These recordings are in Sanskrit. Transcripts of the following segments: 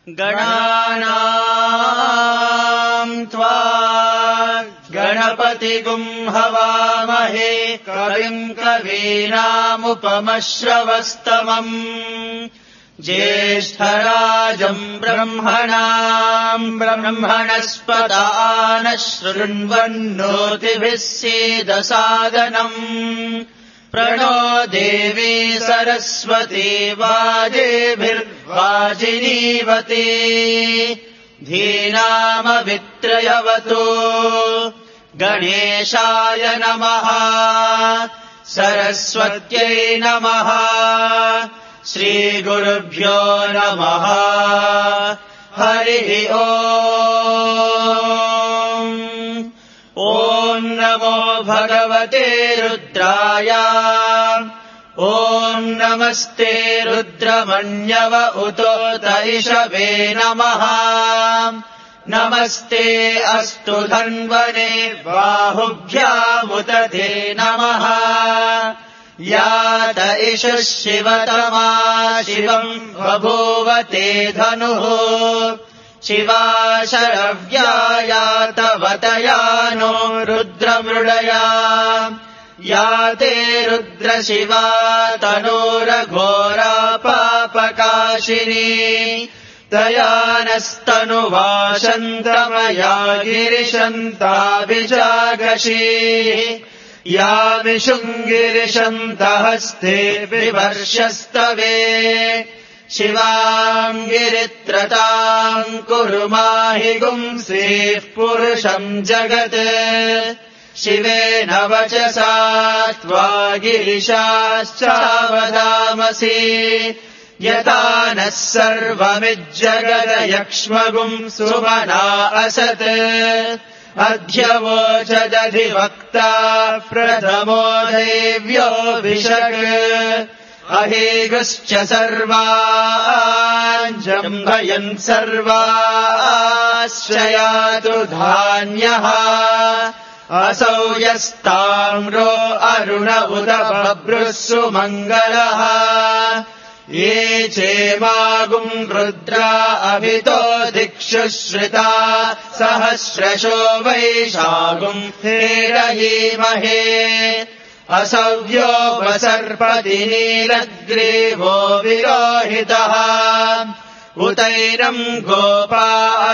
गणानाम् त्वा गणपतिगुम् हवामहे कविम् कवीनामुपमश्रवस्तमम् ज्येष्ठराजम् ब्रह्मणाम् ब्रह्मणस्पत नः शृण्वन्नोतिभिः सीदसादनम् प्रणो देवी सरस्वती वाजेभिर्वाजिनीवती धीनामवित्रयवतु गणेशाय नमः सरस्वत्यै नमः श्रीगुरुभ्यो नमः हरिः ओम् ॐ नमो भगवते रुद्राय ॐ नमस्ते रुद्रमण्यव उतोत इषवे नमः नमस्ते अस्तु धन्वने बाहुभ्यामुत ते नमः यात इषः शिवतमा शिवम् बभूव ते धनुः शिवा शरव्यायातवतया नो रुद्रमृडया याते रुद्रशिवा तनोरघोरा पापकाशिनी तया नस्तनुवाशन्तमया गिरिशन्ताभिजागशीः यामिषुङ्गिरिशन्तहस्ते विवर्षस्तवे शिवाम् गिरित्रताम् कुरु माहि गुंसीः पुरुषम् जगत् शिवेन वचसा त्वा गिरिशाश्चावदामसि यथा नः सर्वमिज्जगदयक्ष्मगुम् सुमना असत् अध्यवोचदधिवक्ता प्रथमो देव्यो विशक् अहेगश्च सर्वान् जम्भयन् सर्वाश्रयातु धान्यः असौ यस्ताम्रो अरुण उत बभ्रुः सुमङ्गलः ये चेमागुम् रुद्रा अभितो दिक्षु श्रिता सहस्रशो वैशागुम् हेरयीमहे असव्योपसर्पति नीलग्रीवो विरोहितः उतैनम् गोपा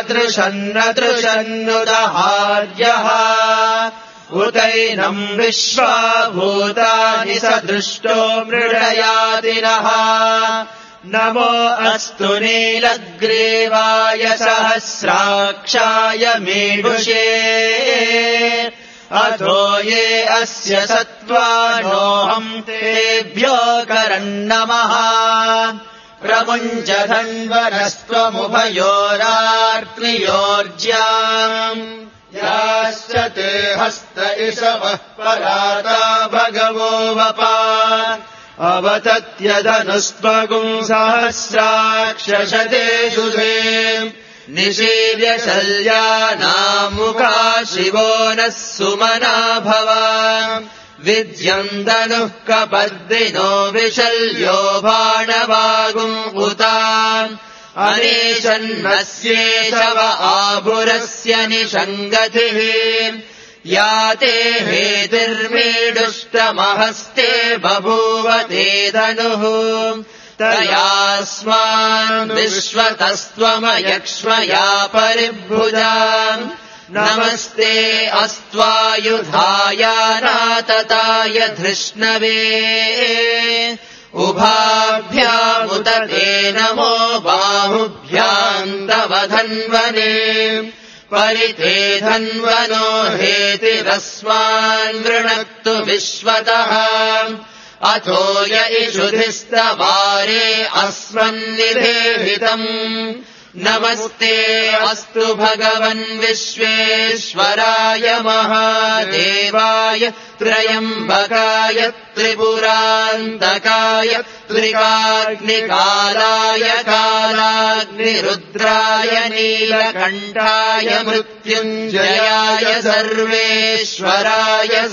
अदृशन्नदृशन्नुदहार्यः उतैनम् विश्वाभूतानि सदृष्टो मृडयादिनः नमो अस्तु नीलग्रीवाय सहस्राक्षाय मीढुषे अथो ये अस्य सत्त्वानोऽहम् तेभ्यो करन्नमः प्रमुञ्चधन्वनस्त्वमुभयोरार्त्रियोर्ज्याम् याश्च ते हस्त इषवः पराता भगवो वपा अवतत्यदनुस्त्वगुम् सहस्राक्षशते शुधे निशीर्य शल्यानामुखा शिवो नः सुमना भवा विद्यन्दनुः कपर्दिनो विशल्यो बाणवागुम् उता अनेशन्नस्येषव आभुरस्य निषङ्गतिः याते हेतिर्मीडुष्टमहस्ते बभूव ते धनुः तयास्मान् विश्वतस्त्वमयक्ष्मया परिभुजा नमस्ते अस्त्वायुधाय नातताय धृष्णवे उभाभ्यामुत ते नमो बाहुभ्याम् तव धन्वने परिते धन्वनो हेतिरस्मान् वृणक्तु विश्वतः अथो य इषुधिस्तवारे अस्मन्निधेहितम् नमस्ते अस्तु भगवन् विश्वेश्वराय महादेवाय त्रयम्बकाय त्रिपुरान्तकाय त्रिकाग्निकालाय कालाग्निरुद्राय नीलकण्ठाय मृत्युञ्जयाय सर्वेश्वराय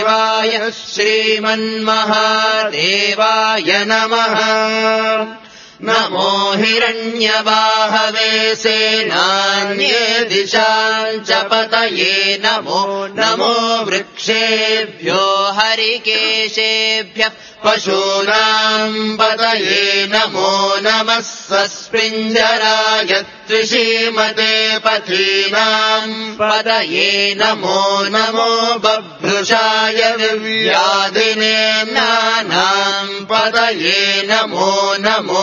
सदाशिवाय श्रीमन्महादेवाय नमः नमो हिरण्यबाहवे सेनान्ये दिशाम् च पतये नमो नमो वृक्षेभ्यो हरिकेशेभ्यः पशूनाम् पतये नमो नमः सस्पिञ्जराय त्रिशीमते पथीनाम् पतये नमो नमो बभ्रुषाय दिव्यादिने नानाम् पतये नमो नमो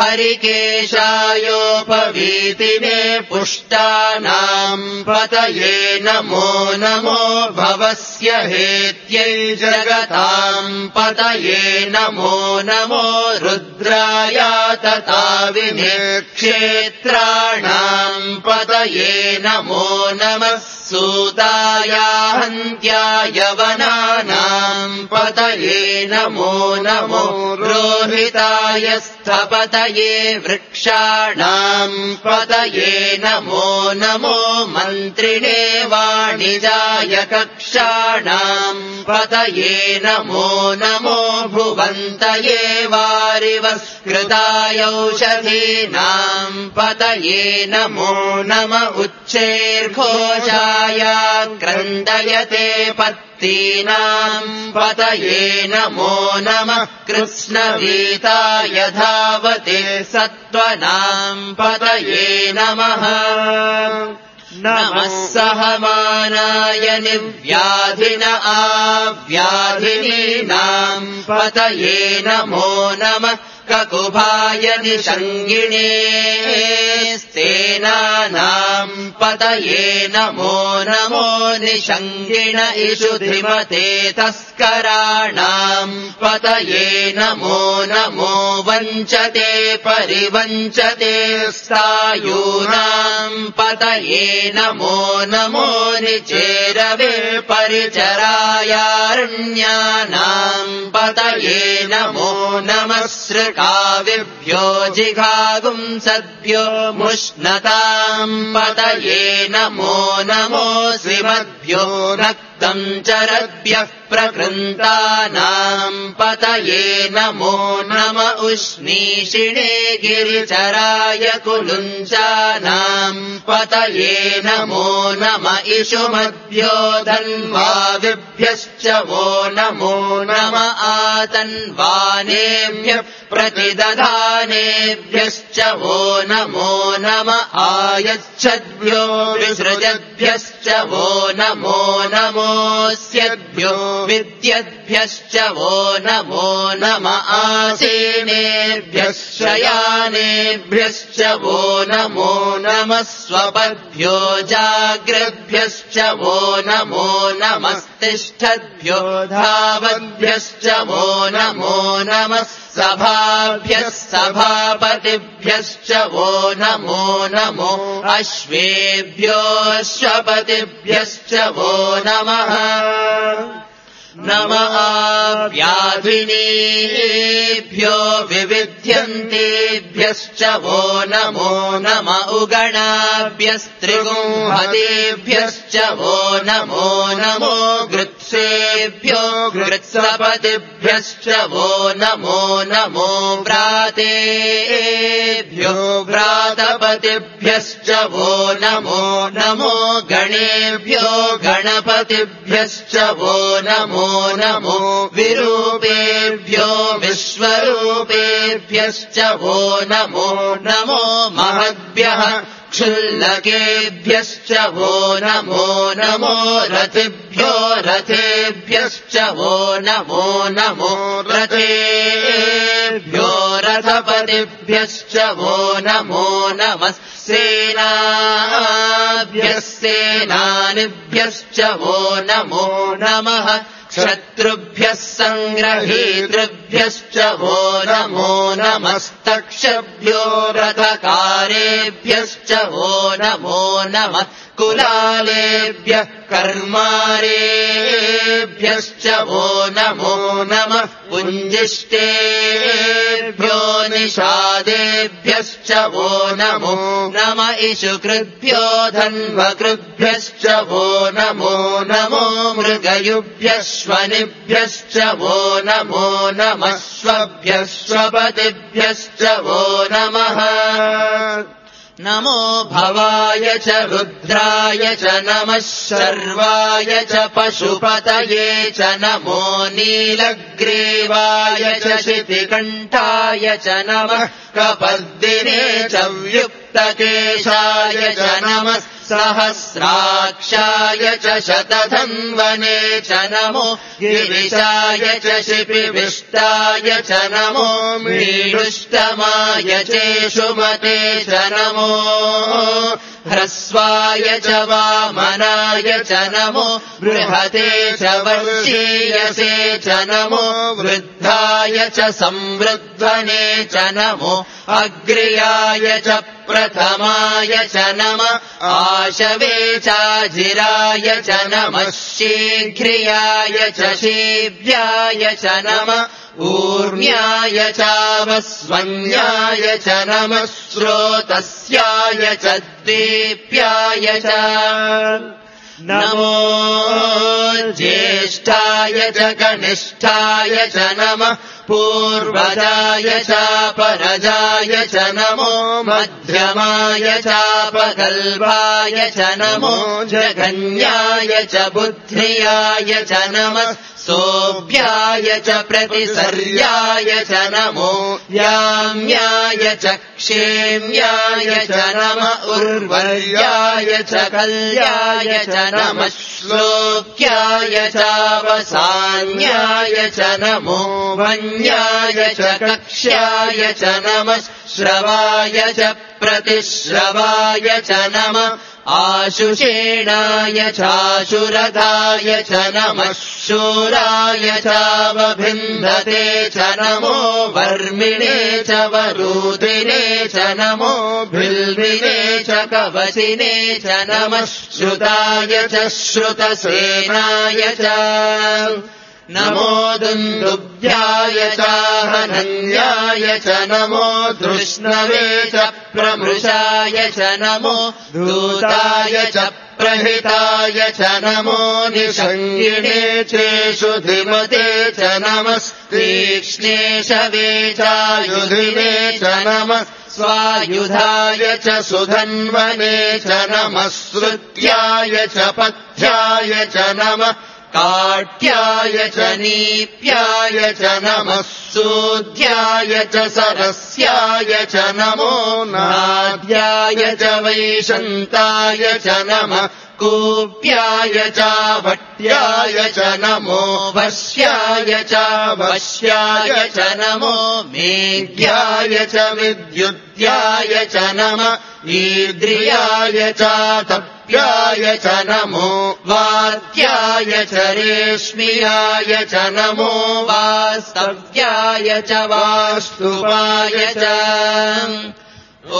हरिकेशायोपवीतिने पुष्टानाम् पतये नमो नमो भवस्य हेत्यै जगताम् पतये नमो नमो रुद्राय तथा विने क्षेत्राणाम् पतये नमो नमः सूताय हन्त्याय वनानाम् पतये नमो नमो रोहिताय स्थपतये वृक्षाणाम् पतये नमो नमो मन्त्रिणे वाणिजाय कक्षाणाम् पतये नमो नमो भुवन्तये वारिवस्कृतायौषधीनाम् पतये नमो नम उच्चैर्घोषाय क्रन्दयते पत्तीनाम् पतये नमो नमः कृष्णवीताय धावते सत्त्वनाम् पतये नमः नमः सहमानाय निव्याधिन आव्याधिनीनाम् पतये नमो नमः ककुभाय निषङ्गिणे स्तेनानाम् पतये नमो नमो निषङ्गिण इषुधिमते तस्कराणाम् पतये नमो नमो वञ्चते परिवञ्चते स्थायूनाम् पतये नमो नमो निचेरवे परिचरायारण्यानाम् पतये नमो नमः काविभ्यो जिघागुंसद्भ्यो मुष्णताम् पतये नमो नमो श्रीमद्भ्यो रक्तम् चरद्भ्यः प्रकृन्तानाम् पतये नमो नम उष्णीषिणे गिरिचराय कुलुञ्चानाम् पतये नमो नम इषुमद्भ्यो धन्वाविभ्यश्च वो नमो नम आतन्वानेभ्यः प्रतिदधानेभ्यश्च वो नमो नम आयच्छद्भ्यो विसृजद्भ्यश्च वो नमो नमोऽस्यद्भ्यो विद्यद्भ्यश्च वो नमो नम आसीनेभ्यः शयानेभ्यश्च वो नमो नमः स्वपद्भ्यो जाग्रद्भ्यश्च वो नमो नमस्तिष्ठद्भ्यो धावद्भ्यश्च वो नमो नमः सभाभ्यः सभापतिभ्यश्च वो नमो नमो अश्वेभ्योऽश्वपतिभ्यश्च वो नमः नमः व्याधिनीभ्यो विविध्यन्तेभ्यश्च वो नमो नम उगणाभ्यस्त्रिगुंहतेभ्यश्च वो नमो नमो गृत्सेभ्यो गृत्सपतिभ्यश्च वो नमो नमो व्रातेभ्यो व्रातपतिभ्यश्च वो नमो नमो गणेभ्यो गणपतिभ्यश्च वो नमो नमो विरूपेभ्यो विश्वरूपेभ्यश्च वो नमो नमो महद्भ्यः क्षुल्लकेभ्यश्च वो नमो नमो रथिभ्यो रथेभ्यश्च वो नमो नमो रथेभ्यो रथपतिभ्यश्च वो नमो नमः सेनाभ्यः सेनानिभ्यश्च वो नमो नमः शत्रुभ्यः सङ्ग्रहीतृभ्यश्च वो नमो नमस्तक्षभ्यो रथकारेभ्यश्च वो नमो नमः कुलालेभ्यः कर्मारेभ्यश्च वो नमो नमः पुञ्जिष्टेभ्यो निषादेभ्यश्च वो नमो नम इषुकृभ्यो धन्वकृभ्यश्च वो नमो नमो मृगयुभ्यः श्वनिभ्यश्च वो नमो नम नमः श्वभ्यः श्वपतिभ्यश्च वो नमः नमो भवाय च रुद्राय च नमः शर्वाय च पशुपतये च नमो नीलग्रीवाय च शितिकण्ठाय च नमः कपर्दिने च व्युक्तकेशाय च नमः सहस्राक्षाय च शतधन्वने च नमो गिरिशाय च शिपिविष्टाय च नमो मीडुष्टमाय चेषुमते च नमो ह्रस्वाय च वामनाय च नमो बृहते च वर्षीयसे च नमो वृद्धाय च संवृद्धने च नमो अग्र्याय च प्रथमाय च नमः आशवे चाजिराय च नमः शीघ्रियाय च शीव्याय च नमः ऊर्ण्याय चावस्वन्याय च नमः स्रोतस्याय च दीप्याय च नमो ज्येष्ठाय च कनिष्ठाय च नमः पूर्वजाय चापरजाय च नमो मध्यमाय चापकल्पाय च नमो जघन्याय च बुद्ध्याय च नमः सोऽभ्याय च प्रतिसर्याय च नमो याम्याय च क्षेम्याय च नमः उर्वर्याय च कल्याय च नमः श्लोक्याय चावसान्याय च नमो वन्याय च कक्ष्याय च नमः श्रवाय च प्रतिश्रवाय च नमः आशुषेणाय चाशुरथाय च नमः शूराय चावभिन्धते च नमो वर्मिणे च वरूधिने च नमो बिल्विने च कवचिने च नमः श्रुताय च श्रुतसेनाय च नमो दुन्दुभ्याय चाहनन्याय च नमो धृष्णवे च प्रमृषाय च नमो दूताय च प्रहिताय च नमो निषङ्गिणे चेषु धिमते च नमः तीक्ष्णेशवे चायुधिने च नमः स्वायुधाय च सुधन्वने च नमः श्रुत्याय च पथ्याय च नमः काट्याय च नीप्याय च नमः सूद्याय च सरस्याय च नमो नाद्याय च वैशन्ताय च नमः कूप्याय च भट्याय च नमो वश्याय च वश्याय च नमो मेघ्याय च विद्युत्याय च नमः ईद्रियाय च तप्याय च नमो वात्याय च रेश्मियाय च नमो वास्तव्याय च वास्तुवाय च ॐ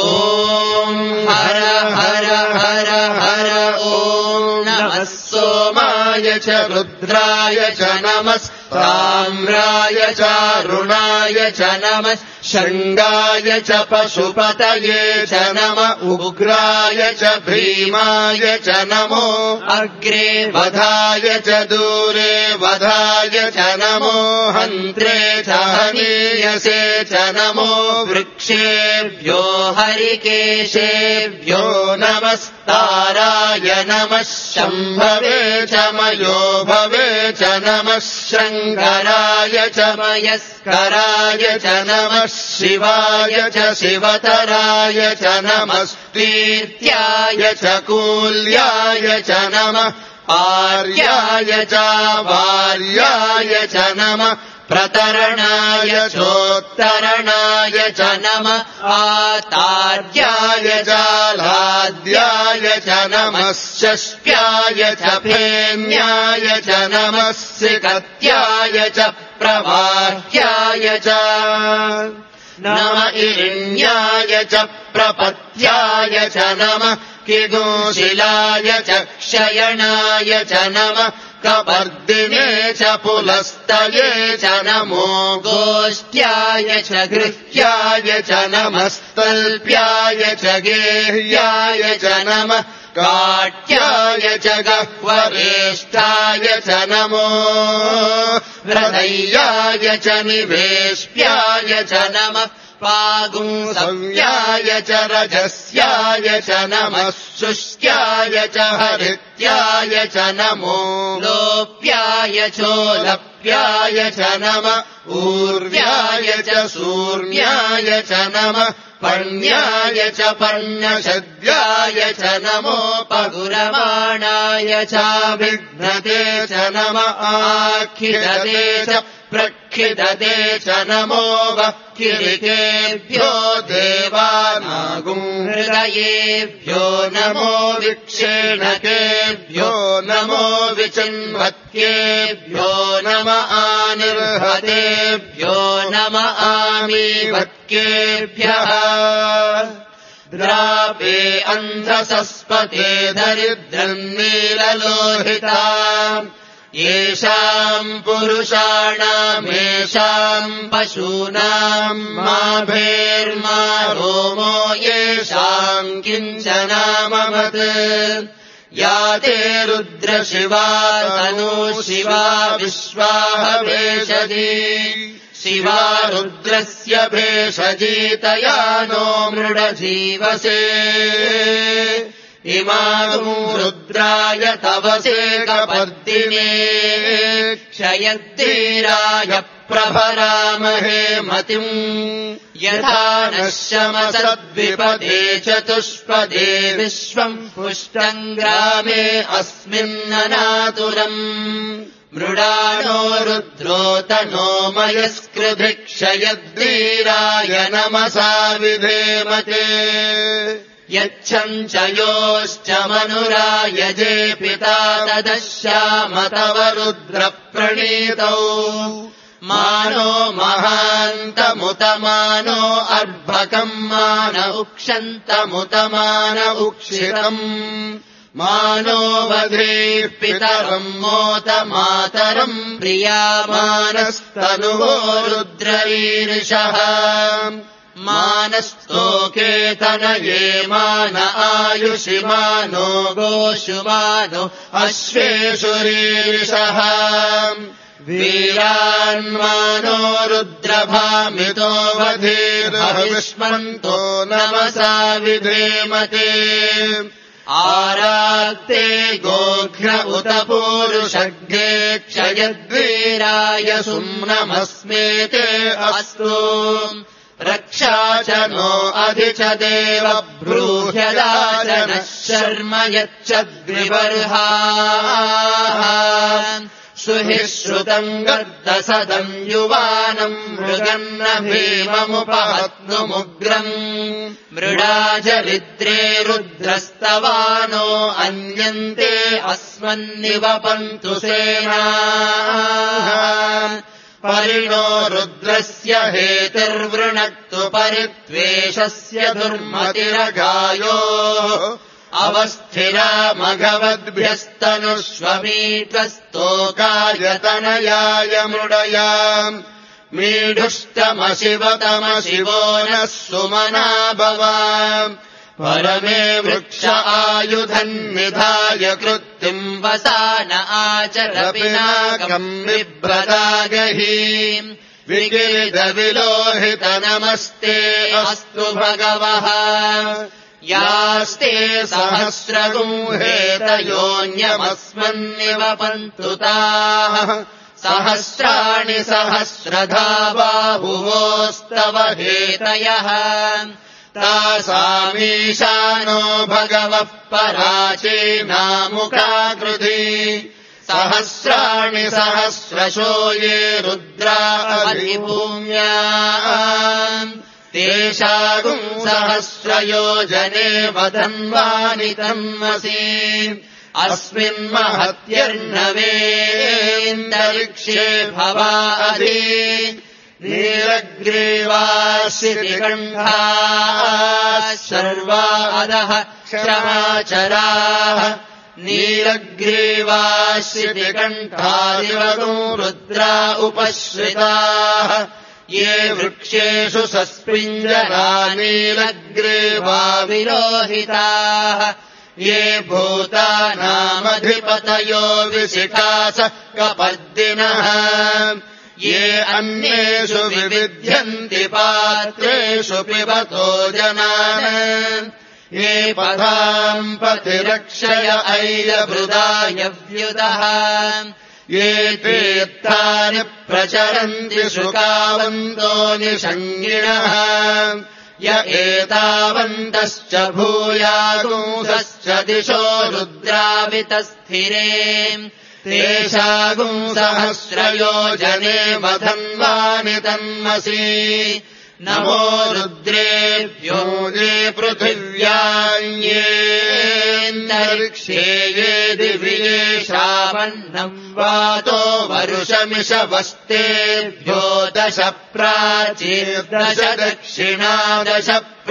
हर हर हर हर ॐ नमः सोमाय च रुद्राय च नमः ताम्राय च अरुणाय च नमः शृङ्गाय च पशुपतये च नमः उग्राय च भीमाय च नमो अग्रे वधाय च दूरे वधाय च नमो हन्त्रे च हनीयसे च नमो वृक्षेभ्यो हरिकेशेभ्यो नमस्ताराय नमः शम्भवे च मयो भवे च नमः शङ्कराय च मयस्कराय च नमः शिवाय च शिवतराय च नमः कीर्त्याय च कूल्याय च नमः आर्याय च वार्याय च नमः प्रतरणाय चोत्तरणाय च नमः आतार्याय जालाद्याय च नमः षष्ट्याय च फेन्याय च नमः सिकत्याय च प्रवाह्याय च नम इरिण्याय च प्रपत्याय च नमः किगोशिलाय च क्षयणाय च नमः कपर्दिने च पुलस्तये च नमो गोष्ट्याय च गृह्याय च नमस्तल्प्याय च गेह्याय च नमः काट्याय च गह्वरेष्ठाय च नमो हृदयाय च निवेश्याय च नमः पागुंसव्याय च रजस्याय च नमः शुष्क्याय च हरित्याय च नमो लोप्याय चोलप्याय च नमः ऊर्व्याय च सूर्याय च नमः पर्ण्याय च पर्णशद्याय च नमो पगुरमाणाय चाभिघ्नते च नमः आखिदते च प्रक्षिदते च नमो वक्किरिकेभ्यो देवानागुं हृदयेभ्यो नमो विक्षेणकेभ्यो नमो विचिन्वत्केभ्यो नम आनिर्हतेभ्यो नम आमीवत्केभ्यः द्रापे अन्धसस्पते दरिद्रम् नीललोहिता येषाम् पुरुषाणामेषाम् पशूनाम् माभेर्मा रोमो येषाम् किञ्चनामवत् या ते रुद्रशिवा तनु शिवा विश्वाह भेषजी शिवा रुद्रस्य भेषजीतया नो मृडजीवसे इमागुं रुद्राय तवसे कपर्दिने क्षयद्वीराय प्रभरामहे मतिम् यथा नः शमसद्विपदे चतुष्पदे विश्वम् पुष्टम् ग्रामे अस्मिन्ननातुरम् मृडानो रुद्रोतनो मयस्कृधिक्षयद्वीराय नमसा विधेमते यच्छञ्च योश्च मनुरायजे पिता तदश्याम तव रुद्रप्रणीतौ मानो महान्तमुतमानो अर्भकम् मान उक्षन्तमुतमान उक्षितम् मानो वधेः पितरम् मोत मातरम् प्रियामानस्तनुवो रुद्ररीरिषः मानस्तोकेतनये मान आयुषि मानो गोषु मानो अश्वेषु रीरिषः वीरान्मानो रुद्रभामितो वधीर्हविष्मन्तो नमसा विधेमते आराक्ते गोघ्र उत पूरुषग्ने क्षयद्वीराय सुम्नमस्मेते अस्तु रक्षा च नो अधि च देव ब्रूह्यदाचनः शर्म यच्छद्विबर्हाः सुहि श्रुतम् गर्दसदम् युवानम् मृगन्न भीममुपहत्नुमुग्रम् मृडाजरिद्रे रुद्रस्तवानो अन्यन्ते अस्मन्निवपन्तु सेनाः परिणो रुद्रस्य हेतिर्वृणक्तु परित्वेषस्य दुर्मतिरगायो अवस्थिरा मघवद्भ्यस्तनुष्वमीत्वस्तोकायतनयाय मृडयाम् मीढुष्टमशिवतमशिवो नः सुमना भवाम् परमे वृक्ष आयुधन्निधाय कृत्तिम् वसान आचरपिनाकम् बिभ्रदागहीम् विकिरितविलोहित नमस्ते अस्तु भगवः यास्ते सहस्रगुंहेतयोऽन्यमस्मन्निवपन्तु ताः सहस्राणि सहस्रधा बाहुवोस्तव हेतयः तासामीशानो भगवः पराचीनामुखाकृति सहस्राणि सहस्रशो ये रुद्रा अधिभूम्याम् तेषागुम् सहस्रयोजने वदन्वानि तन्मसि अस्मिन्महत्यर्णवेऽन्तरिक्षे भवादि नीलग्रीवाश्रितिकण्ठाः सर्वा अधः क्षमाचराः नीलग्रीवाश्रितिकण्ठादिवगो रुद्रा उपश्रिताः ये वृक्षेषु सस्पिञ्जरा नीलग्रीवा विलोहिताः ये भूतानामधिपतयो विशिखास कपर्दिनः ये अन्येषु विविध्यन्ति पात्रेषु पिबतो जनान् ये पदाम् पतिरक्षय ऐलभृदायव्युतः ये तीर्थानि प्रचरन्ति शुकावन्तो निषङ्गिणः य एतावन्तश्च भूयागुंसश्च दिशो रुद्रावितस्थिरे तेषागुंसहस्रयोजने वधन्वानि तन्मसि नमो रुद्रेभ्यो ये पृथिव्यान्येऽन्तरिक्षे ये दिवि ये श्रावन्नम् वातो वरुषमिषवस्तेभ्यो 10 प्राचीर्दश दक्षिणा 10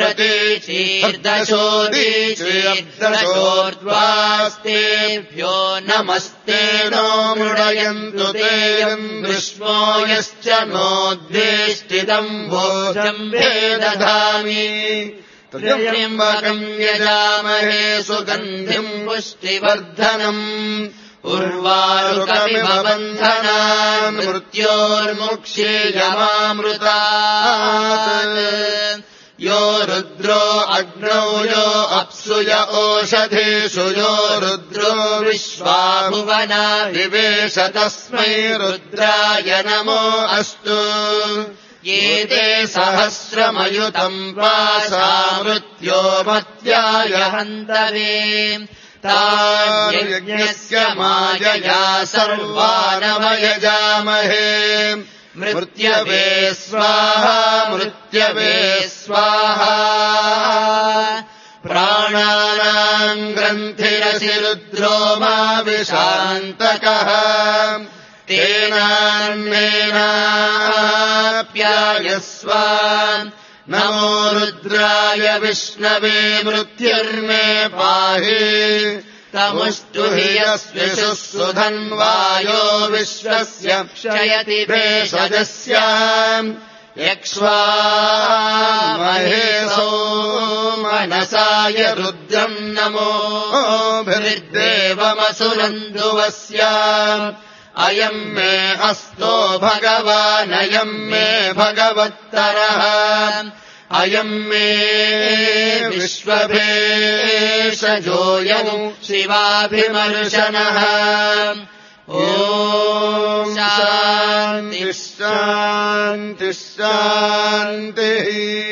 प्रतीचीर्दशोदीचीर्दशोर्ध्वास्तेभ्यो नमस्ते नो मृडयन्तु ते यम् विश्वो यश्च नोद्वेष्टितम् भोजम्भे दधामि त्र्यम्बकम् यजामहे सुगन्धिम् पुष्टिवर्धनम् उर्वारुकमिव बन्धनान् मृत्योर्मुक्षीयमामृतात् यो रुद्रो अग्नौ यो अप्सु य ओषधेषु यो रुद्रो विश्वा भुवना विवेश तस्मै रुद्राय नमो अस्तु ये ते सहस्रमयुतम् पासा मृत्यो मत्याय हन्तवे तायज्ञस्य मायया सर्वानवयजामहे मृत्यवे स्वाहा मृत्यवे स्वाहा प्राणानाम् ग्रन्थिरसि रुद्रो मा विशान्तकः तेनान्नेनाप्यायस्व नमो रुद्राय विष्णवे मृत्युर्मे पाहि तमुष्टु हि यस्विषुः सुधन्वायो विश्वस्य क्षयति भेषजस्य यक्ष्वामहेशो मनसाय रुद्रम् नमोभिर्देवमसुरन्धुवस्य अयम् मे हस्तो भगवानयम् मे भगवत्तरः अयम् मे विश्वभेषजोऽयम् शिवाभिमर्शनः ॐ शान्तिः शान्तिः शान्तिः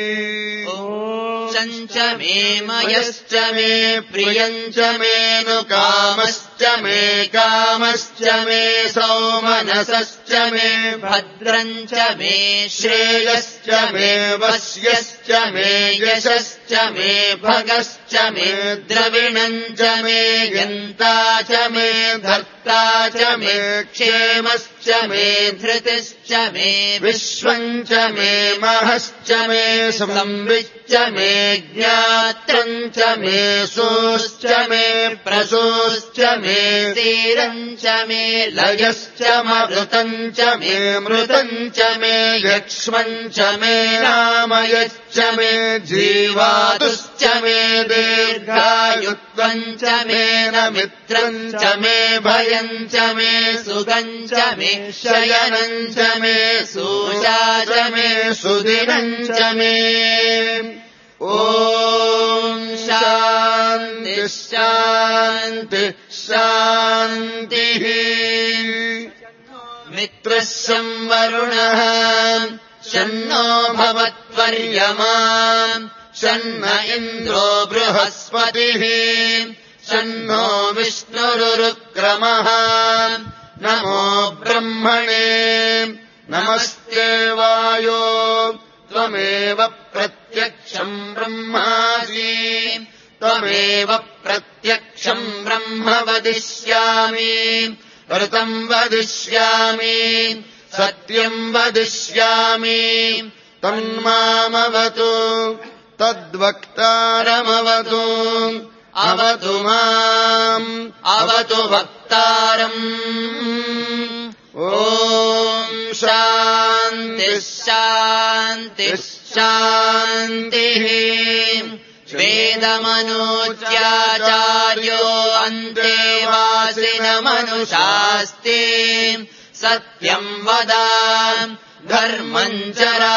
च मे मयश्च मे प्रियम् च मेऽनुकामश्च मे कामश्च मे सौमनसश्च मे भद्रम् च मे श्रेयश्च मे वश्यश्च मे यशश्च मे भगश्च मे द्रविणम् च मे यन्ता च मे धर्ता च मे क्षेमश्च मे धृतिश्च मे विश्वम् च मे महश्च मे संविच्च मे ज्ञात्रम् च मे सोश्च मे प्रसोश्च मे तीरम् च मे लयश्च मृतम् च मे मृतम् च मे यक्ष्मम् च मे नामयश्च मे जीवातुश्च मे दीर्घायुत्वम् च मे न मित्रम् च मे भयम् च मे सुखम् च मे शयनम् च मे सूचा च मे सुदिनम् च मे ॐ शान्तिः शान्तिः शान्तिः मित्रः संवरुणः शन्नो भवत्वर्यमा शन्न इन्द्रो बृहस्पतिः शन्नो विष्णुरुक्रमः नमो ब्रह्मणे नमस्ते वायो त्वमेव प्रत्यक्षम् ब्रह्मासि त्वमेव प्रत्यक्षम् ब्रह्म वदिष्यामि ऋतम् वदिष्यामि सत्यम् वदिष्यामि तन्मामवतु तद्वक्तारमवतु अवतु माम् अवतु वक्तारम् ॐ शान्तिः शान्तिः शान्तिः वेदमनूच्याचार्यो अन्तेवासिनमनुशास्ति सत्यम् वद धर्मम् चरा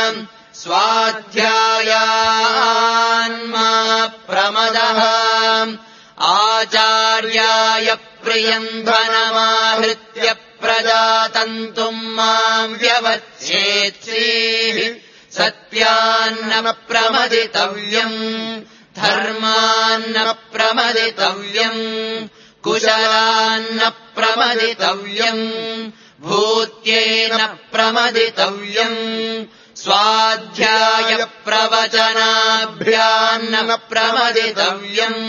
स्वाध्यायान्मा प्रमदः आचार्याय प्रियम् धनमाहृत्य प्रजातन्तुम् माम् व्यवच्छेत्सीः सत्यान्न प्रमदितव्यम् धर्मान्न प्रमदितव्यम् कुशलान्न प्रमदितव्यम् भूत्येन प्रमदितव्यम् स्वाध्याय प्रवचनाभ्यान्न प्रमदितव्यम्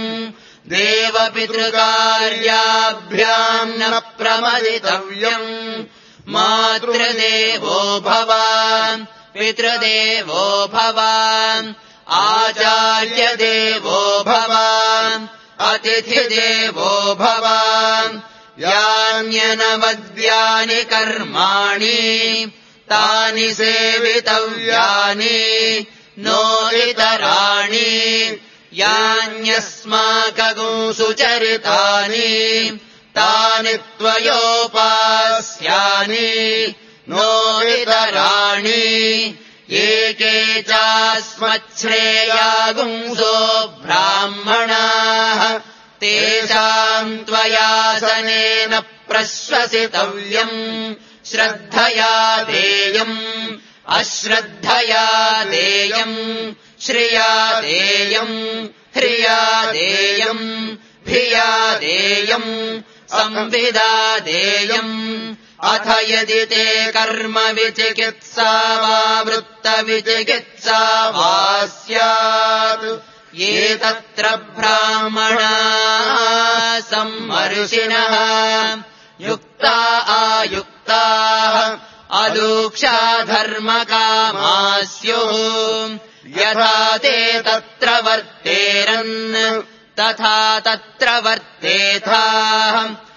देवपितृकार्याभ्यान्न प्रमदितव्यम् मातृदेवो भव पितृदेवो भव आचार्यदेवो भव अतिथिदेवो भव यान्यनवद्यानि कर्माणि तानि सेवितव्यानि नो इतराणि यान्यस्माकं सुचरितानि तानि त्वयोपास्यानि नो इतराणि एके चास्मच्छ्रेयागुंसो ब्राह्मणाः तेषाम् त्वयासनेन प्रश्वसितव्यम् श्रद्धया देयम् अश्रद्धया देयम् श्रिया देयम् ह्रिया देयम् भिया देयम् संविदा देयम् अथ यदि ते कर्म विचिकित्सा वा वृत्तविचिकित्सा वा स्यात् ये तत्र ब्राह्मणाः सम्मर्षिणः युक्ता आयुक्ताः अलूक्षा धर्मकामा स्युः यथा ते तत्र वर्तेरन् तथा तत्र वर्तेथाः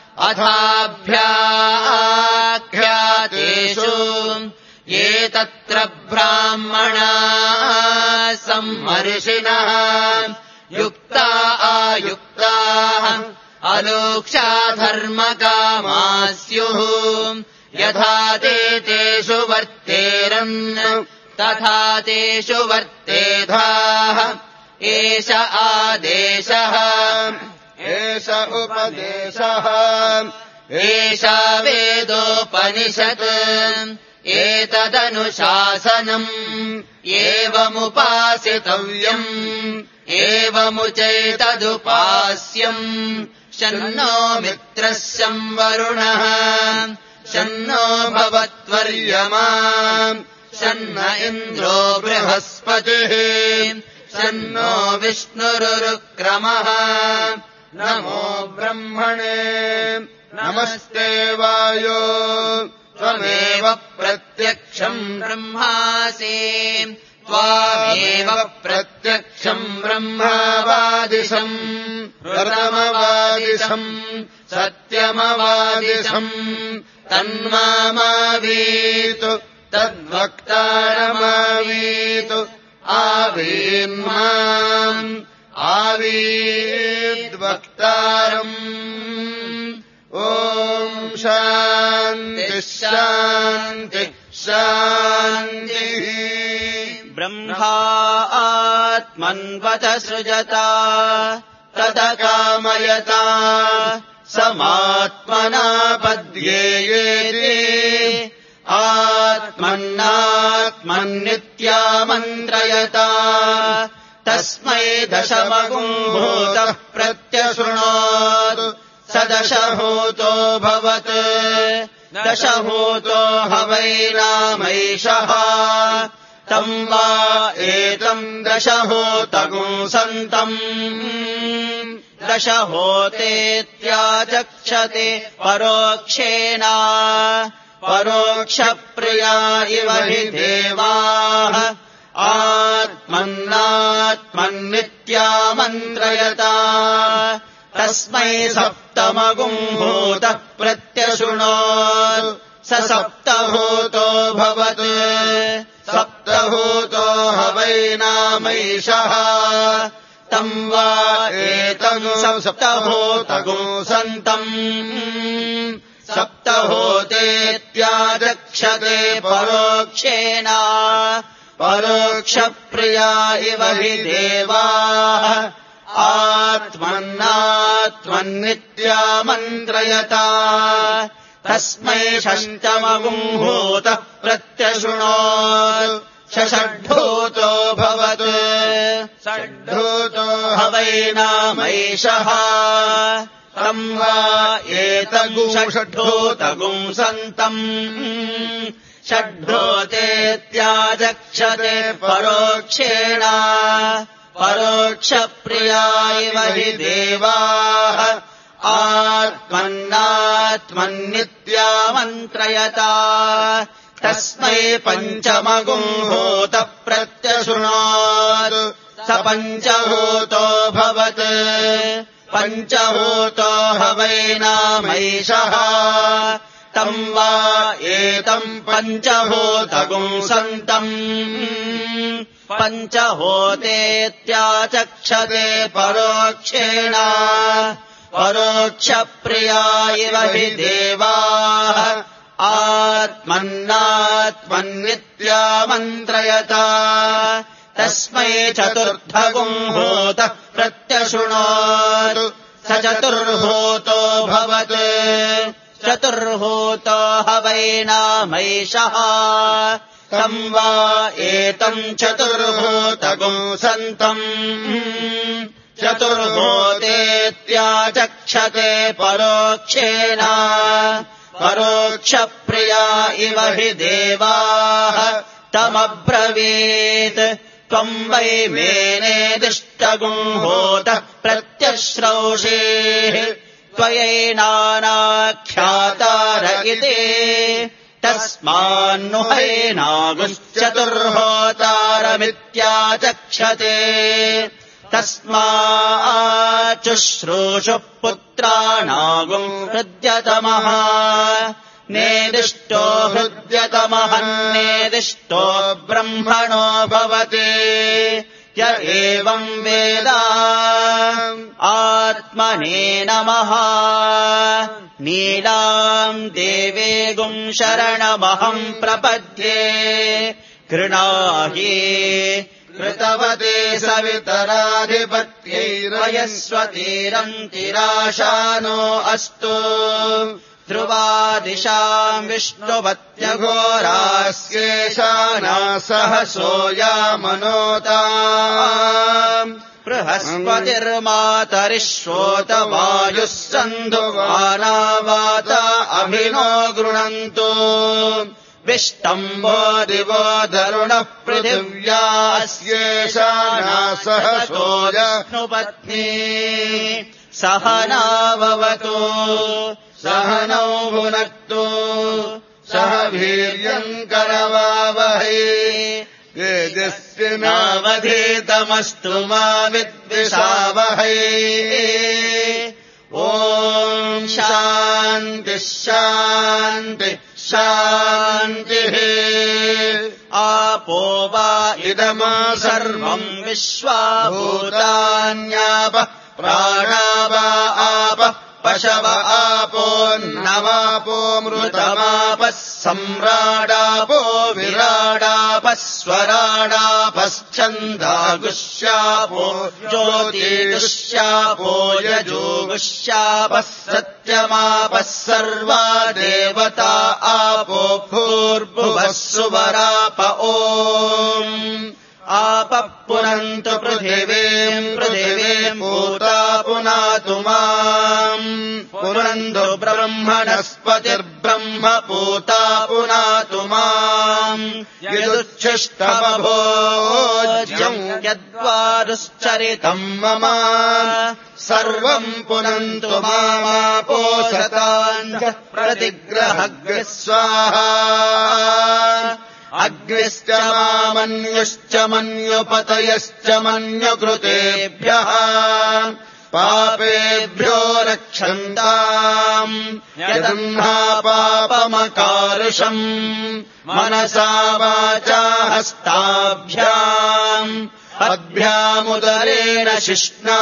अथाभ्याख्यातेषु ये तत्र ब्राह्मणाः सम्मर्षिणः युक्ता आयुक्ताः अलूक्षा धर्मकामा स्युः यथा ते तेषु वर्तेरन् तथा तेषु वर्तेथाः एष आदेशः एष उपदेशः एषा वेदोपनिषत् एतदनुशासनम् एवमुपासितव्यम् एवमुचैतदुपास्यम् शन्नो मित्रः शं वरुणः शन्नो भवत्वर्यमा शन्न इन्द्रो बृहस्पतिः शन्नो विष्णुरुक्रमः नमो ब्रह्मणे नमस्ते वायो त्वमेव प्रत्यक्षम् ब्रह्मासि त्वामेव प्रत्यक्षम् ब्रह्मवादिशम् प्रथमवादिशम् सत्यमवादिशम् तन्मावीतु तद्वक्तारमावीतु आवीन्माम् आवीद्वक्तारम् ॐ शान्तिः शान्तिः शान्तिः ब्रह्मा आत्मन्वत सृजता तदकामयता समात्मना पद्येयेति आत्मन्नात्मन्नित्यामन्त्रयता तस्मै दशमगुम्भूतः प्रत्यशृणोत् स दशभूतो भवत् दशभूतो ह वै नामैषः तम् वा एतम् दशभूतगुंसन्तम् दशभूतेत्याचक्षते परोक्षेण परोक्षप्रिया इव हि देवाः आत्मन्नात्मन्नित्यामन्त्रयता तस्मै सप्तमगुम्भूतः प्रत्यशृणोत् स सप्तभूतो भवत् सप्तभूतो सप्तभूतो ह वै नामैषः तम् वा एतम् सप्तभूतगुं सन्तम् सप्तभूतेत्याचक्षते परोक्षेण परोक्षप्रिया इव हि देवाः आत्मन्नात्मन्नित्यामन्त्रयता तस्मै षष्ठमगुम्भूतः प्रत्यशृणोत् षड्भूतो भवत् षड्भूतो ह वै नामैषः तम् वा एतगुं षड्भूतगुं सन्तम् षड्भूतेत्याचक्षते परोक्षेण परोक्षप्रिया इव हि देवाः आत्मन्नात्मन्नित्यामन्त्रयता तस्मै पञ्चमगुम्भूतः प्रत्यशृणोत् स पञ्चभूतो भवत् पञ्चभूतो ह वै नामैषः तम् वा एतम् पञ्चभूतगुं सन्तम् पञ्चभूतेत्याचक्षते परोक्षेण परोक्षप्रिया इव हि देवाः आत्मन्नात्मन्नित्यामन्त्रयता तस्मै चतुर्थगुम्भूतः प्रत्यशृणोत् स चतुर्भूतो भवत् चतुर्भूतो ह वै नामैषः तम् वा एतम् चतुर्भूतगुं सन्तम् चतुर्भूतेत्याचक्षते परोक्षेण परोक्षप्रिया इव हि देवाः तमब्रवीत् त्वम् वै मेनेदिष्टगुम्भूतः प्रत्यश्रौषेः त्वयैनानाख्यातार इति तस्मान्नु हैनागुश्चतुर्होतारमित्याचक्षते तस्माच्चुश्रूषुः पुत्राणागुम् हृद्यतमः नेदिष्टो हृद्यतमः नेदिष्टो ब्रह्मणो भवति य एवम् वेद आत्मने नमः नीलाम् देवेगुम् शरणमहम् प्रपद्ये गृह्णाहि कृतवते सवितराधिपत्यैर्वयस्वतीरन्तिराशानो अस्तु ध्रुवादिशाम् विष्णुपत्यघोरास्येशाना सहसोयामनोताम् बृहस्पतिर्मातरिश्रोतवायुः सन्धुवानावाता अभिनो गृणन्तु विष्टम्बो दिवो धरुणः पृथिव्यास्येशाना सहसोयनुपत्नी सहनाववतु सहनौ भुनक्तु सह वीर्यम् करवावहै तेजस्विनावधीतमस्तु मा विद्विषावहै ॐ शान्तिः शान्तिः शान्तिः आपो वा इदमा सर्वम् विश्वा भूतान्यापः प्राणा वा आपः पशव आपोन्नवापो मृतमापः सम्राडापो विराडापः स्वराडापश्चन्दागुष्यापो ज्योतिगुष्यापो यजोगुष्यापः सत्यमापः सर्वा देवता आपो भूर्भुवः सुवराप ॐ आपः पुनन्तु पृथिवीम् पूता पुनातु माम् पुनन्तु ब्रह्मणस्पतिर्ब्रह्म पूता पुनातु माम् यदुच्छिष्टमभोज्यम् यद्वारुश्चरितम् मम सर्वम् पुनन्तु मामापोषताञ्च प्रतिग्रहग्रः स्वाहा अग्निश्च मामन्युश्च मन्युपतयश्च मन्युकृतेभ्यः पापेभ्यो रक्षन्ताम् यदह्ना पापमकारुषम् मनसा वाचा हस्ताभ्याम् पद्भ्यामुदरेण शिष्णा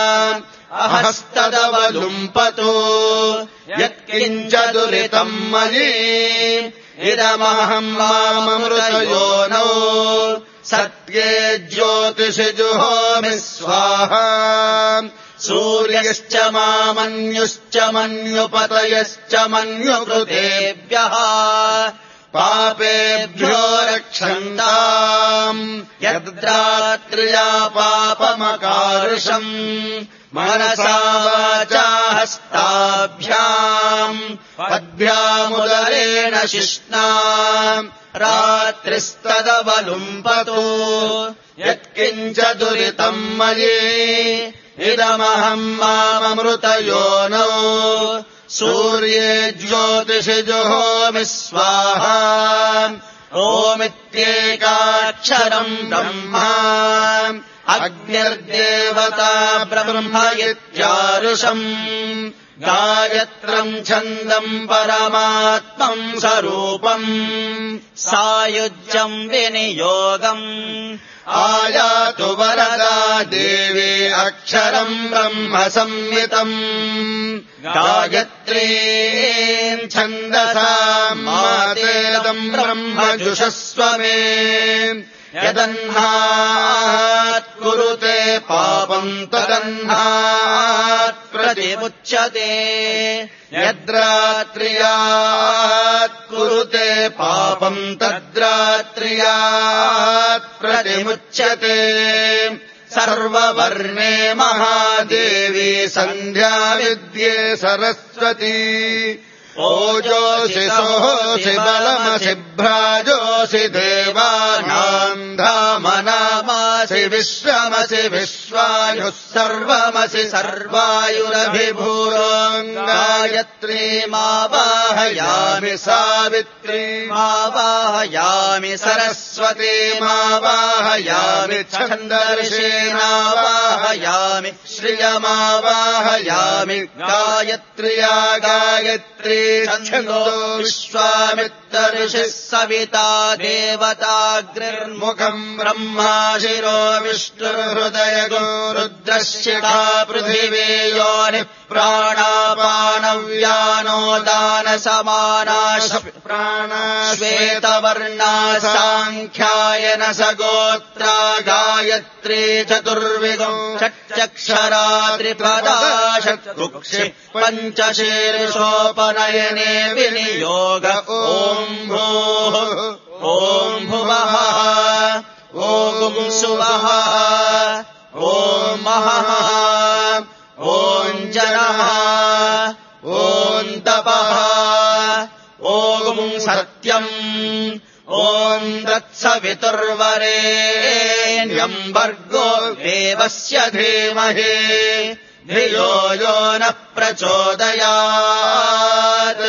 अहस्तदवलुम्पतो यत्किञ्च दुरितम् मयि इदमहम् माममृतयोनौ सत्ये ज्योतिषि जुहोमि स्वाहा सूर्यश्च मामन्युश्च मन्युपतयश्च मन्युकृतेभ्यः पापेभ्यो रक्षन्ताम् यद्रात्र्या पापमकारुषम् मनसा वाचा हस्ताभ्याम् पद्भ्यामुदरेण शिष्णा रात्रिस्तदवलुम्पतो यत्किञ्च दुरितम् मयि इदमहम् माममृतयोनौ सूर्ये ज्योतिषि जुहोमि स्वाहा ओमित्येकाक्षरम् ब्रह्मा अग्निर्देवता ब्रह्म इत्यारुषम् गायत्रम् छन्दम् परमात्मम् स्वरूपम् सायुज्यम् विनियोगम् आयातु वरदा देवी अक्षरम् ब्रह्म संहितम् गायत्रीम् छन्दसा मातेदम् ब्रह्म जुषस्व मे यदह्नात् कुरुते पापम् तदह्नात् प्रतिमुच्यते यद्रात्र्यात् कुरुते पापम् तद्रात्र्यात् प्रतिमुच्यते सर्ववर्णे महादेवी सन्ध्या विद्ये सरस्वती ओजोषि सोऽसि बलमसि भ्राजोषि देवानाम् धामनामासि विश्वमसि विश्वायुः सर्वमसि सर्वायुरभिभूरोऽङ्गायत्रीमावाहयामि सावित्रीमावाहयामि सरस्वतीमावाहयामि छन्दर्षेणावाहयामि श्रियमावाहयामि गायत्र्या गायत्री छन्दो विश्वामित्रऋषिः सविता देवताग्निर्मुखम् ब्रह्मा शिरो विष्णुर्हृदयगो रुद्रशिखा पृथिवी योनिः प्राणापानव्यानो दानसमानाश प्राणा श्वेतवर्णा साङ्ख्यायन सगोत्रा गायत्री चतुर्विधो षट्चक्षरा त्रिपदा षट्कुक्षि पञ्चशीर्षोपनयने विनियोग ॐ भूः ॐ भुवः ॐ सुवः ॐ महः ॐ जनः ॐ तपः ॐ सत्यम् ॐ तत्सवितुर्वरेण्यम् भर्गो देवस्य धीमहि धियो यो न प्रचोदयात्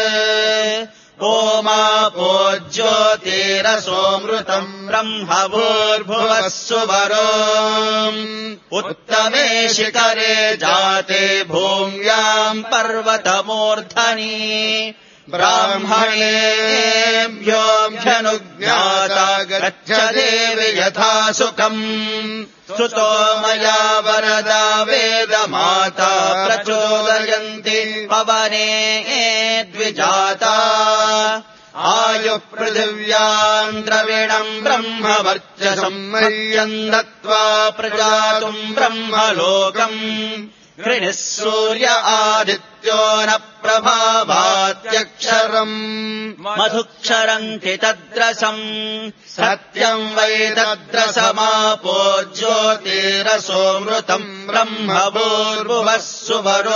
ओमापो ज्योतिरसोऽमृतम् ब्रह्म भूर्भुवः सुवरो उत्तमे शिखरे जाते भूम्याम् पर्वतमूर्धनि ब्राह्मणेभ्योऽभ्यनुज्ञाता गच्छ देवि यथा सुखम् स्तुतो मया वरदा वेदमाता प्रचोदयन्ति पवने द्विजाता आयुः पृथिव्याम् द्रविणम् ब्रह्मवर्चसम् मह्यम् दत्त्वा प्रजातुम् ब्रह्मलोकम् गृणिः सूर्य आदित्यो न प्रभावात्यक्षरम् मधुक्षरन्ति तद्रसम् सत्यम् वै तद्रसमापो ज्योतिरसोऽमृतम् ब्रह्म भूर्भुवः सुवरो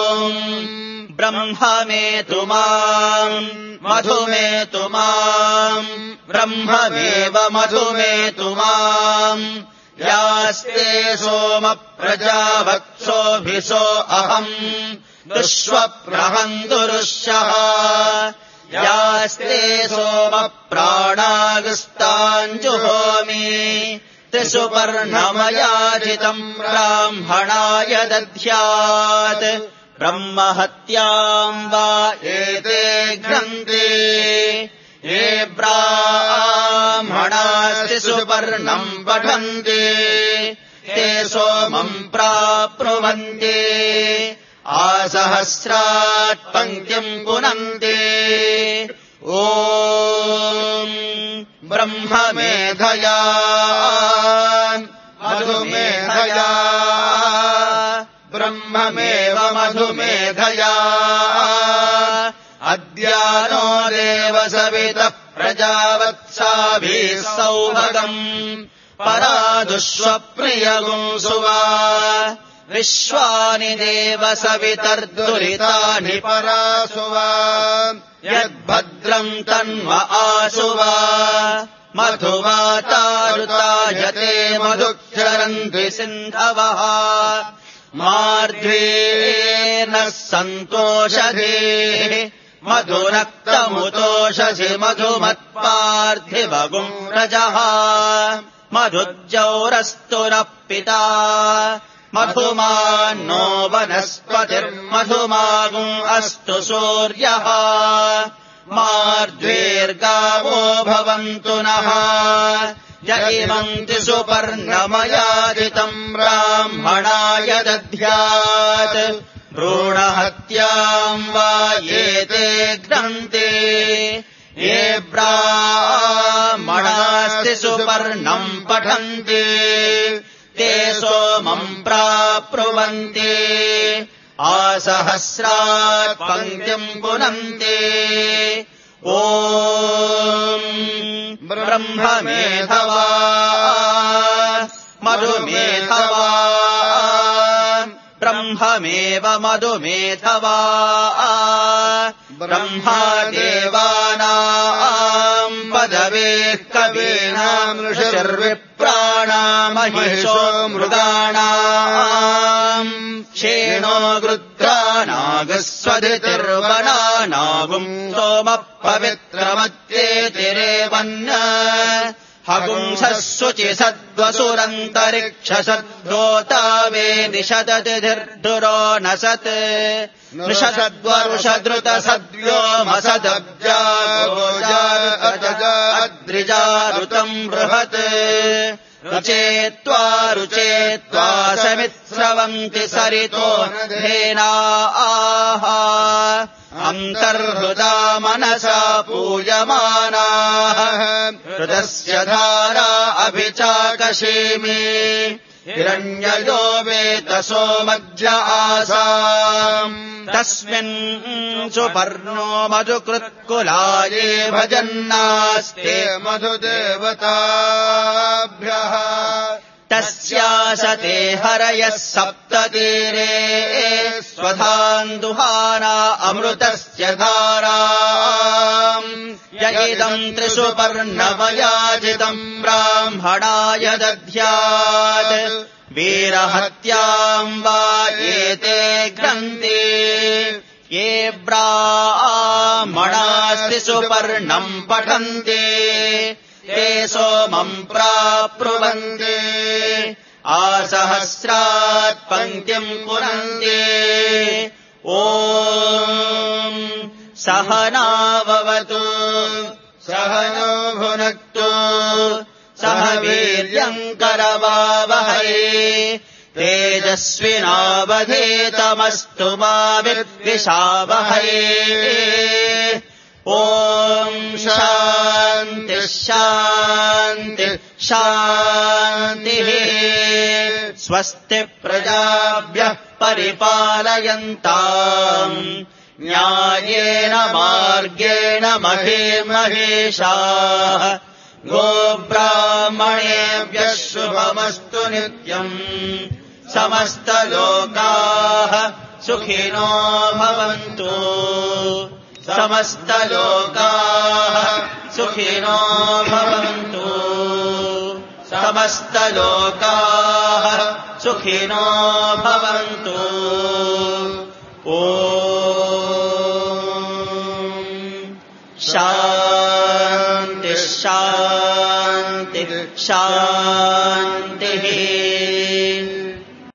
ब्रह्ममेतु माम् मधुमेतु माम् ब्रह्ममेव मधुमेतु माम् यास्ते सोम प्रजावत्सोऽभिसो अहम् दुष्वप्रहम् दुरुष्यः यास्ते सोम प्राणागस्ताञ्जुहोमि त्रिसुपर्णमयाजितम् ब्राह्मणाय दध्यात् ब्रह्महत्याम् वा एते घ्नन्ति ये ब्राह्मणास्ति सुपर्णम् पठन्ति ते सोमम् प्राप्नुवन्ति आसहस्रात् पङ्क्तिम् पुनन्ति ॐ ब्रह्ममेधया मधुमेधया ब्रह्ममेव मधुमेधया अद्यानो देव सवितः प्रजावत्साभिः सौभगम् परादुष्वप्रियगुंसुवा विश्वानि देव सवितर्दुरितानि परासुवा यद्भद्रम् तन्व आसुवा मधुवातारुतायते मधुक्षरन्ति सिन्धवः मार्ध्वेनः सन्तोषधेः मधुनक्तमुतोषसि मधुमत्पार्थिवगुम् रजः मधुज्जौरस्तु नः पिता मधुमान्नो वनस्पतिर्मधुमागुम् अस्तु सूर्यः मार्द्वेर्गावो भवन्तु नः य इमन्ति सुपर्णमयाजितम् ब्राह्मणाय दध्यात् भ्रूणहत्याम् वा एते घ्नन्ति ये ब्राह्मणास्ति सुपर्णम् पठन्ति ते सोमम् प्राप्नुवन्ति आसहस्रात् पङ्क्तिम् पुनन्ति ॐ ब्रह्ममेधवा मधुमेधवा ब्रह्ममेव मधुमेधवा ब्रह्मादेवानाम् पदवेः कवीनाम् ऋषिर्विप्राणामहिषो मृगाणाम् क्षेणो गृध्रानागस्वदितिर्वनानागुम् सोमः पवित्रमत्येतिरेवन्न हगुंसः शुचि सद्वसुरन्तरिक्षसद्गोतावे निषदतिधिर्धुरो न सत् नृषद्वरुषद्रुत सद्व्योमसदब्जाद्रिजारुतम् बृहत् रुचेत्वा समित्स्रवन्ति सरितो धेना आहा अन्तर्हृदा मनसा पूयमानाः हृदस्य धारा अभिचाकशीमि हिरण्ययो वेतसो मध्य आसाम् तस्मिन् सुपर्णो मधुकृत्कुलाये भजन्नास्ते मधुदेवताभ्यः तस्यासते हरयः सप्ततीरे स्वधान्दुहाना अमृतस्य धारा य इदम् त्रिसुपर्णमयाजितम् ब्राह्मणाय दध्यात् वीरहत्याम् वा एते घ्नन्ति ये ब्राह्मणास्ति सुपर्णम् पठन्ति ते सोमम् प्राप्नुवन्ति आसहस्रात् पङ्क्तिम् पुनन्ति ॐ सहनाववतु सहनो भुनक्तु सह वीर्यम् करवावहै तेजस्विनावधीतमस्तु मा विद्विषावहै ॐ शान्तिः शान्तिः शान्तिः स्वस्ति प्रजाभ्यः परिपालयन्ताम् न्यायेन मार्गेण महीमहेशाः गोब्राह्मणेभ्यः शुभमस्तु नित्यम् समस्तलोकाः सुखिनो भवन्तु समस्तलोकाः सुखिनो भवन्तु समस्तलोकाः सुखिनो भवन्तु ॐ शान्तिः शान्तिः शान्तिः